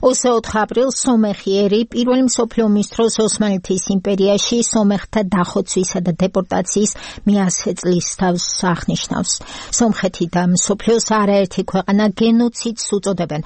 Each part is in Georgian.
24 აპრილს სომეხიერი პირველი მსოფლიო ომის დროს ოსმალეთის იმპერიაში სომეხთა დახოცვისა და დეპორტაციის მე-100 წლის თავს აღნიშნავს. სომხეთი და მსოფლიოს არაერთი ქვეყანა გენოციდს უწოდებენ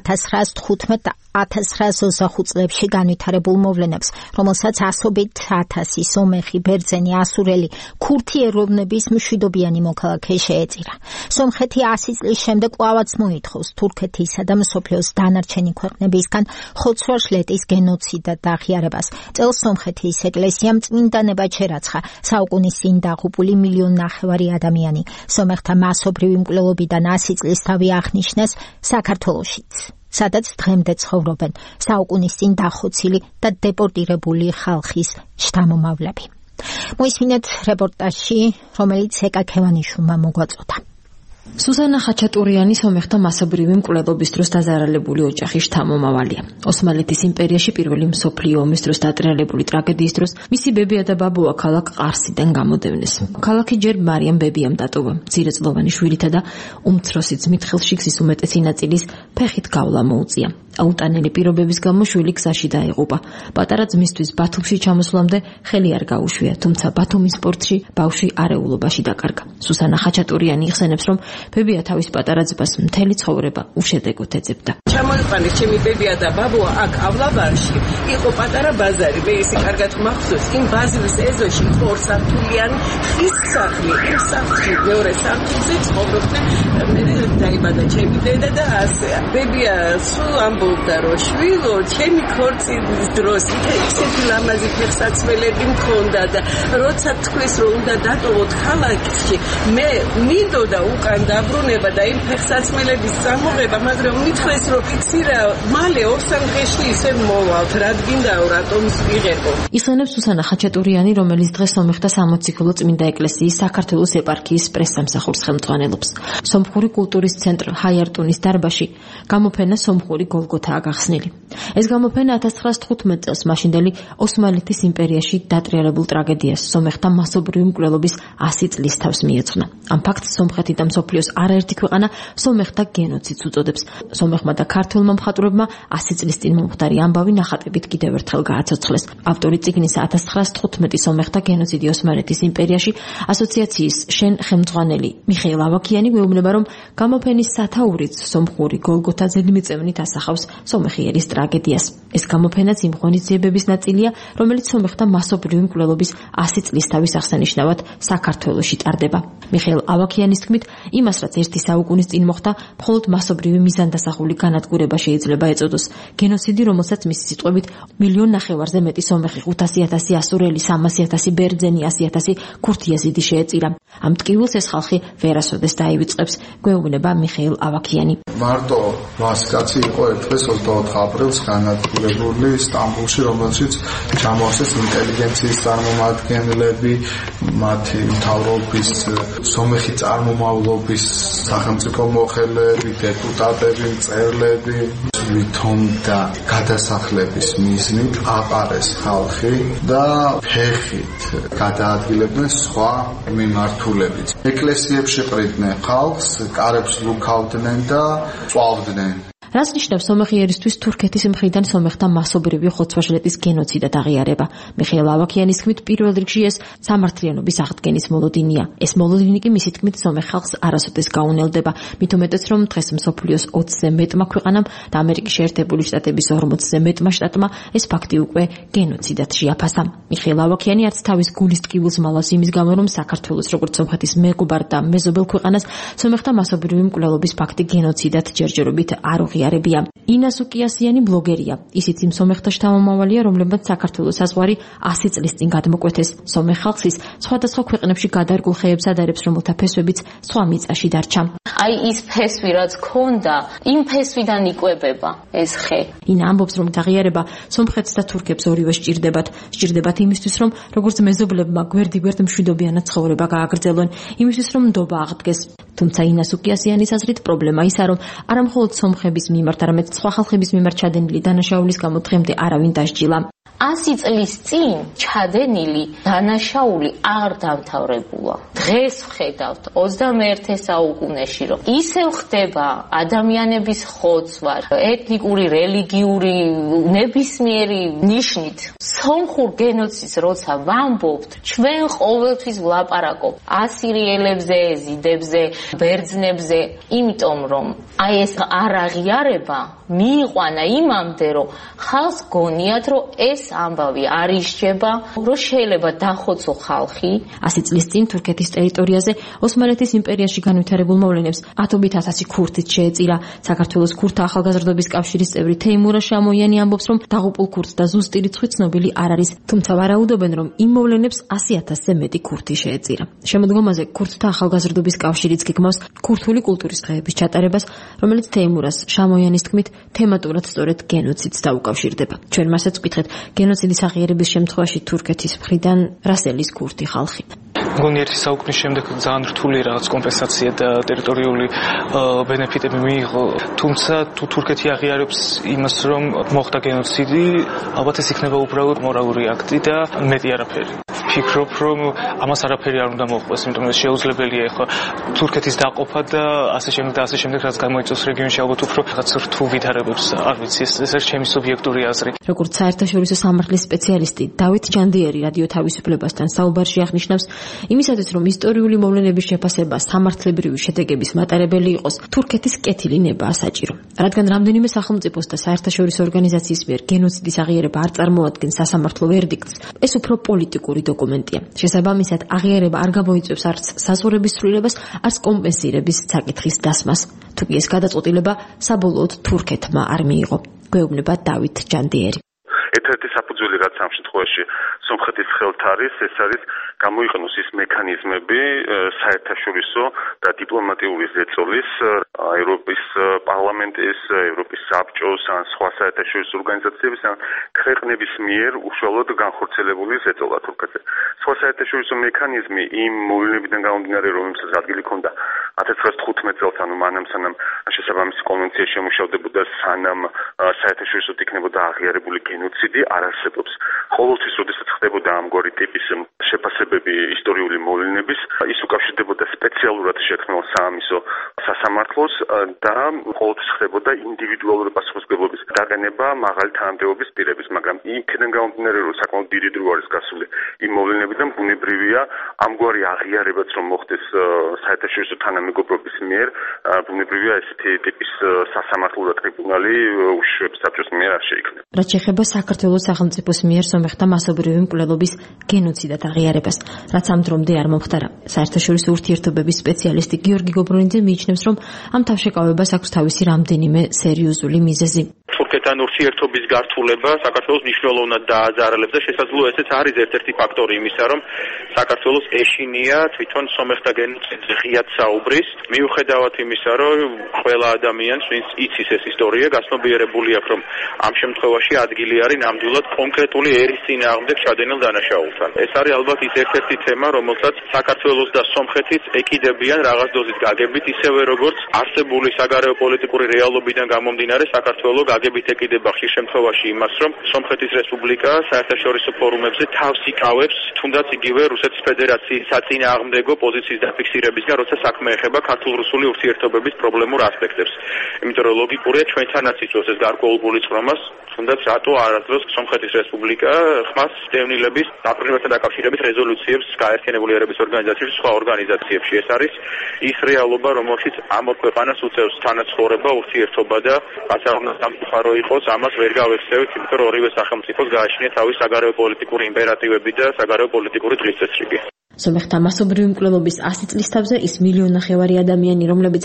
1915-1925 წლებში განვითარებულ მოვლენებს, რომელსაც ასობით 1000 სომეხი, ბერძენი, ასურელი, ქურთი ეროვნების მშვიდობიანი მოქალაქე შეეწირა. სომხეთი 100 წლის შემდეგ კვლავაც მოითხოვს თურქეთისა და მსოფლიოს დანარჩენი ქვეყნებისგან ხოცვა-შლეტის გენოციდად აღიარებას. წელს სომხეთის ეკლესიამ წმინდანებად შერაცხა საუკუნის წინ დაღუპული 1,5 მილიონი ადამიანი. სომეხთა მასობრივი მკვლელობიდან 100 წლის თავი აღნიშნეს საქართველოშიც, სადაც დღემდე ცხოვრობენ საუკუნის წინ დახოცილი და დეპორტირებული ხალხის შთამომავლები. მოისმინეთ რეპორტაჟი, რომელიც ეკა ქევანიშვილმა მოგვაწოდა. სუსანა ხაჩატურიანი სომეხთა მასობრივი მკვლელობის დროს დაზარალებული ოჯახის შთამომავალია. ოსმალეთის იმპერიაში პირველი მსოფლიო ომის დროს დატრიალებული ტრაგედიის დროს მისი ბებია და ბაბუა ქალაქ ყარსიდან გამოდევნეს. ქალაქი ჯერ მარიამ ბებიამ დატოვა. მცირეწლოვანი შვილითა და უმცროსი ძმით ხელშიგზის უმეტესი ნაწილის ფეხით გავლა მოუწია. აუტანელი პირობების გამო შვილი გზაში დაეღუპა. პატარა ძმისთვის ბათუმში ჩამოსვლამდე ხელი არ გაუშვია, თუმცა ბათუმის პორტში ბავშვი არეულობაში დაკარგა. სუსანა ხაჩატურიანი იხსენებს, რომ ბებია თავის პატარა ძმას მთელი ცხოვრება უშედეგოდ ეძებდა. ჩამოიყვანეს ჩემი ბებია და ბაბუა აქ ავლაბარში, იყო პატარა ბაზარი, მე ისი კარგად მახსოვს, იმ ბაზრის ეზოში იყო ორსართულიანი ხის სახლი, იმ სახლში მეორე სართულზე ცხოვრობდნენ, მე დაიბადა ჩემი დედა და ასე. ბებია სულ ამბობდა, რომ შვილო, ჩემი ქორწილის დროს ისეთი ლამაზი ფეხსაცმელები მქონდა და როცა თქვის, რომ უნდა დატოვოთ ქალაქში, მე მინდოდა უკან დაბრუნება და იმ ფეხსაცმელების წამოღება, მაგრამ მითხრეს, რომ ცირა მალე 2-3 დღეში ისე მოვალთ, რადგინდაო, რატომს ვიღებო. იხსენებს სუსანა ხაჩატურიანი, რომელიც დღეს სომეხთა სამოციქულო წმინდა ეკლესიის საქართველოს ეპარქიის პრესსამსახურს ხელმძღვანელობს. სომხური კულტურის ცენტრ ჰაიარტუნის დარბაზში გამოფენა სომხური გოლგოთაა გახსნილი. ეს გამოფენა 1915 წელს მაშინდელი ოსმალეთის იმპერიაში დატრიალებულ ტრაგედიას, სომეხთა მასობრივი მკვლელობის 100 წლის თავს მიეძღვნა. ამ ფაქტს სომხეთი და მსოფლიოს არაერთი ქვეყანა სომეხთა გენოციდს უწოდებს. სომეხმა და ქართველმა მხატვრებმა 100 წლის წინ მომხდარი ამბავი ნახატებით კიდევ ერთხელ გააცოცხლეს. ავტორი წიგნის 1915 სომეხთა გენოციდი ოსმალეთის იმპერიაში ასოციაციის შენ ხელმძღვანელი მიხეილ ავაქიანი გვეუბნება, რომ გამოფენის სათაურიც სომხური გოლგოთა ძედმიწევნით ასახავს სომეხიერის ტრაგედიას. ეს გამოფენაც იმ ღონისძიებების ნაწილია, რომელიც სომეხთა მასობრივი მკვლელობის 100 წლის თავის აღსანიშნავად საქართველოში ტარდება. მიხეილ ავაქიანის თქმით, იმას, რაც ერთი საუკუნის წინ მოხდა, მხოლოდ მასობრივი მიზანდასახული განადგურება შეიძლება ეწოდოს. გენოციდი, რომელსაც მისი სიტყვებით 1,5 მილიონზე მეტი სომეხი, 500,000 ასურელი, 300,000 ბერძენი, 100,000 ქურთი ეზიდი შეეწირა. ამ ტკივილს ეს ხალხი ვერასოდეს დაივიწყებს, გვეუბნება მიხეილ ავაქიანი. მარტო 100 კაცი იყო ერთხელ 24 აპრილს განადგურებული სტამბოლში, რომელშიც ჩამოაყენეს ინტელიგენციის წარმომადგენლები, მათი მთავრობის, სომეხი წარმომავლობის სახელმწიფო მოხელეები, დეპუტატები, მწერლები, ვითომ და გადასახლების მიზნით აყარეს ხალხი და ფეხით გადაადგილებდნენ სხვა მიმართულებიც. ეკლესიებში ყრიდნენ ხალხს, კარებს ლუქავდნენ და წვავდნენ. რას ნიშნავს სომეხიერისთვის თურქეთის მხრიდან სომეხთა მასობრივი ხოცვა-შლეტის გენოციდად აღიარება? მიხეილ ავაქიანის თქმით, პირველ რიგში ეს სამართლიანობის აღდგენის მოლოდინია. ეს მოლოდინი კი მისი თქმით სომეხ ხალხს არასოდეს გაუნელდება, მით უმეტეს, რომ დღეს მსოფლიოს 20-ზე მეტმა ქვეყანამ და ამერიკის შეერთებული შტატების 40-ზე მეტმა შტატმა ეს ფაქტი უკვე გენოციდად შეაფასა. მიხეილ ავაქიანი არც თავის გულის ტკივილს მალავს იმის გამო, რომ საქართველოს როგორც სომხეთის მეგობარ და მეზობელ ქვეყანას სომეხთა მასობრივი მკვლელობის ფაქტი გენოციდად ჯერჯერობით არ უღიარებია. ინა სუკიასიანი ბლოგერია. ისიც იმ სომეხთა შთამომავალია, რომლებმაც საქართველოს საზღვარი 100 წლის წინ გადმოკვეთეს. სომეხ ხალხს ის სხვადასხვა ქვეყნებში გადარგულ ხეებს ადარებს, რომელთა ფესვებიც სხვა მიწაში დარჩა. აი ის ფესვი რაც ქონდა, იმ ფესვიდან იკვებება ეს ხე. ინა ამბობს, რომ აღიარება სომხეთს და თურქებს ორივე სჭირდებათ იმისთვის, რომ როგორც მეზობლებმა გვერდ-გვერდ მშვიდობიანად ცხოვრება გააგრძელონ, იმისთვის, რომ ნდობა აღდგეს. თუმცა ინა სუკიასიანის აზრით პრობლემა ისაა, რომ არამხოლოდ სომხების მიმართ, არამედ სხვა ხალხების მიმართ ჩადენილი დანაშაულის გამო დღემდე არავინ დასჯილა. 100 წლის წინ ჩადენილი დანაშაული აღარ დამთავრებულა. დღეს ვხედავთ 21 საუკუნეში, რომ ისევ ხდება ადამიანების ხოცვა, ეთნიკური, რელიგიური, ნებისმიერი ნიშნით. სომხურ გენოციდს როცა ვამბობთ, ჩვენ ყოველთვის ვლაპარაკობთ ასირიელებზე, ეზიდებზე, ბერძნებზე, იმიტომ რომ აი ეს არაღიარება მიიყვანა იმამდე, რომ ხალხს გონიათ, რომ ეს ამბავი არ ისჯება, რომ შეიძლება დახოცო ხალხი. 100 წლის წინ თურქეთის ტერიტორიაზე ოსმალეთის იმპერიაში განვითარებულ მოვლენებს ათობით ათასი ქურთიც შეეწირა. საქართველოს ქურთა ახალგაზრდობის კავშირის წევრი თეიმურა შამოიანი ამბობს, რომ დაღუპულ ქურთს და ზუსტი რიცხვი ცნობილი არ არის, თუმცა ვარაუდობენ, რომ იმ მოვლენებს 100,000-ზე მეტი ქურთი შეეწირა. შემოდგომაზე ქურთთა ახალგაზრდობის კავშირიც გეგმავს ქურთული კულტურის დღეების ჩატარებას, რომელიც თეიმურას შამოიანის თქმით თემატურად სწორედ გენოციდს დაუკავშირდება. ჩვენ მასაც ვკითხეთ, გენოციდის აღიარების შემთხვევაში თურქეთის მხრიდან რასელის ქურთი ხალხი. მგონი ერთი საუკუნის შემდეგ ძალიან რთული რაღაც კომპენსაცია და ტერიტორიული ბენეფიტები მიიღო. თუმცა თუ თურქეთი აღიარებს იმას, რომ მოხდა გენოციდი, ალბათ ეს იქნება უბრალოდ მორალური აქტი და მეტი არაფერი. ვფიქრობ, რომ ამას არაფერი არ უნდა მოხდეს, იმიტომ რომ შეუძლებელია ახლა თურქეთის დაყოფა და ასე შემდეგ რაც გამოიწვევს რეგიონში ალბათ უფრო რაღაც რთულ ვითარებებს, არ ვიცი, ეს არის ჩემი სუბიექტური აზრი. როგორც საერთაშორისო სამართლის სპეციალისტი დავით ჯანდიერი რადიო თავისუფლებასთან საუბარში აღნიშნავს, იმისათვის რომ ისტორიული მოვლენების შეფასება სამართლებრივი შედეგების მატარებელი იყოს, თურქეთის კეთილი ნებაა საჭირო. რადგან რამდენიმე სახელმწიფოს და საერთაშორისო ორგანიზაციის მიერ გენოციდის აღიარება არ წარმოადგენს სასამართლო ვერდიქტს, ეს უფრო პოლიტიკური დოკუმენტია. შესაბამისად, აღიარება არ გამოიწვევს არც საზღვრების ცვლილებას, არც კომპენსირების საკითხის დასმას. თუ კი ეს გადაწყვეტილება საბოლოოდ თურქეთმა არ მიიღო. გვეუბნება დავით ჯანდიერი. ერთ-ერთი საფუძველი რაც ამ შემთხვევაში სომხეთის ხელთ არის, ეს არის გამოიყენოს ის მექანიზმები საერთაშორისო და დიპლომატიური ზეწოლის ევროპის პარლამენტის, ევროპის საბჭოს ან სხვა საერთაშორისო ორგანიზაციების ან ქვეყნების მიერ უშუალოდ განხორციელებული ზეწოლა თურქეთზე. სხვა საერთაშორისო მექანიზმი იმ მოვლენებიდან გამომდინარე, რომელსაც ადგილი ჰქონდა 1915 წელს, ანუ მანამ სანამ შესაბამისი კონვენცია შემუშავდებოდა, სანამ საერთაშორისოდ იქნებოდა აღიარებული გენოციდი, არ არსებობს. ყოველთვის, როდესაც ხდებოდა ამგვარი ტიპის შეფასებები ისტორიული მოვლენების, ის უკავშირდებოდა სპეციალურად შექმნილ საამისო სასამართლოს და ყოველთვის ხდებოდა ინდივიდუალური პასუხისმგებლობის დაგანება მაღალი თანამდებობის პირების, მაგრამ იქიდან გამომდინარე, რომ საკმაოდ დიდი დრო არის გასული იმ მოვლენებიდან, ბუნებრივია ამგვარი აღიარებაც რომ მოხდეს საერთაშორისო თანამეგობრობის მიერ, ბუნებრივია ესეთი ტიპის სასამართლო და ტრიბუნალი უშუალოდ საბჭოს მიერ არ შეიქმნება. რაც შეეხება საქართველოს სახელმწიფოს მიერ სომეხთა მასობრივი მკვლელობის გენოციდად აღიარებას, რაც ამ დრომდე არ მომხდარა. საერთაშორისო ურთიერთობების სპეციალისტი გიორგი გობრონიძე მიიჩნევს, რომ ამ თავშეკავებას აქვს თავისი რამდენიმე სერიოზული მიზეზი. თურქეთთან ურთიერთობის გართულება საქართველოს მნიშვნელოვნად დააზარალებს და შესაძლოა ესეც არის ერთ-ერთი ფაქტორი იმისა, რომ საქართველოს ეშინია თვითონ სომეხთა გენოციდზე ღიად საუბრის, მიუხედავად იმისა, რომ ყველა ადამიანს, ვინც იცის ეს ისტორია, გასნობიერებული აქვს, რომ ამ შემთხვევაში ადგილი არის ნამდვილად კონკრეტული ერის წინააღმდეგ ჩადენილ დანაშაულთან. ეს არის ალბათ ის ერთ-ერთი თემა, რომელსაც საქართველოს და სომხეთიც ეკიდებიან რაღაც დოზის გაგებით, ისევე როგორც არსებული საგარეო პოლიტიკური რეალობიდან გამომდინარე საქართველოს გაგებით ეკიდება ხშირ შემთხვევაში იმას, რომ სომხეთის რესპუბლიკა საერთაშორისო ფორუმებზე თავს იკავებს, თუნდაც იგივე რუსეთის ფედერაციის საწინააღმდეგო პოზიციის დაფიქსირებისგან, როცა საქმე ეხება ქართულ-რუსული ურთიერთობების პრობლემურ ასპექტებს. იმიტომ რომ ლოგიკურია ჩვენთანაც იწვევს ეს გარკვეულ წრომას, თუნდაც რატო არასდროს სომხეთის რესპუბლიკა ხმას დევნილების დაპყრობასთან დაკავშირებით რეზოლუციებს გაერთიანებული ერების ორგანიზაციაში, სხვა ორგანიზაციებში. ეს არის ის რეალობა, რომელშიც ამ ორ ქვეყანას უწევს თანაცხოვრება, ურთიერთობა და რაც არ უნდა სამწუხარო იყოს, ამას ვერ გავეხსენებთ, იმიტომ რომ ორივე სახელმწიფოს გააჩნია თავის საგარეო პოლიტიკური იმპერატივები და საგარეო პოლიტიკური დღესდღეობები. სომეხთა მასობრივი მკვლელობის 100 წლის თავზე ის მილიონნახევარი ადამიანი, რომლებიც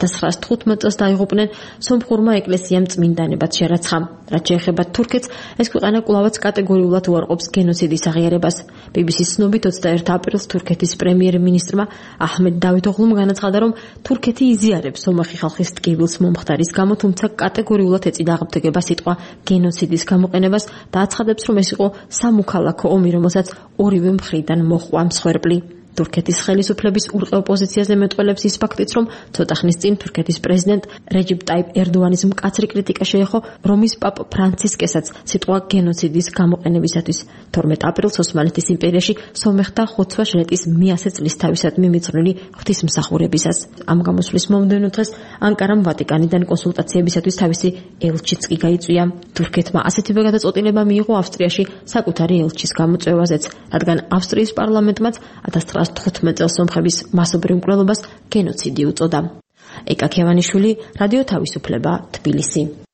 1915 წელს დაიღუპნენ, სომხურმა ეკლესიამ წმინდანებად შერაცხა. რაც შეეხება თურქეთს, ეს ქვეყანა კვლავაც კატეგორიულად უარყოფს გენოციდის აღიარებას. BBC-ს ცნობით 21 აპრილს თურქეთის პრემიერ-მინისტრმა აჰმედ დავითოღლუმ განაცხადა, რომ თურქეთი იზიარებს სომეხი ხალხის ტკივილს მომხდარის გამო, თუმცა კატეგორიულად ეწიდა აღბდეგება სიტყვა გენოციდის გამოყენებას და აცხადებს, რომ ეს იყო სამოქალაქო ომი, რომელსაც ორივე მხრიდან მოჰყვა მსხვერპლი. თურქეთის ხელისუფლების ურყევ პოზიციაზე მეტყველებს ის ფაქტიც, რომ ცოტა ხნის წინ თურქეთის პრეზიდენტ რეჯიპ ტაიპ ერდოანის მკაცრი კრიტიკა შეეხო რომის პაპ ფრანცისკესაც სიტყვა გენოციდის გამოყენებისათვის. 12 აპრილს ოსმალეთის იმპერიაში სომეხთა ხოცვა ჟლეტის 100 წლის თავისადმი მიწვრილი ღვთისმსახურებისას. ამ გამოსვლის მომდევნო დღეს ანკარამ ვატიკანიდან კონსულტაციებისათვის თავისი ელჩიც კი გაიწვია. თურქეთმა ასეთივე გადაწყვეტილება მიიღო ავსტრიაში საკუთარი ელჩის გამოწვევაზეც, რადგან ავსტრიის პარლამენტმაც 1915 წელს სომხების მასობრივ მკვლელობას გენოციდი უწოდა. ეკა ქევანიშვილი, რადიო თავისუფლება, თბილისი.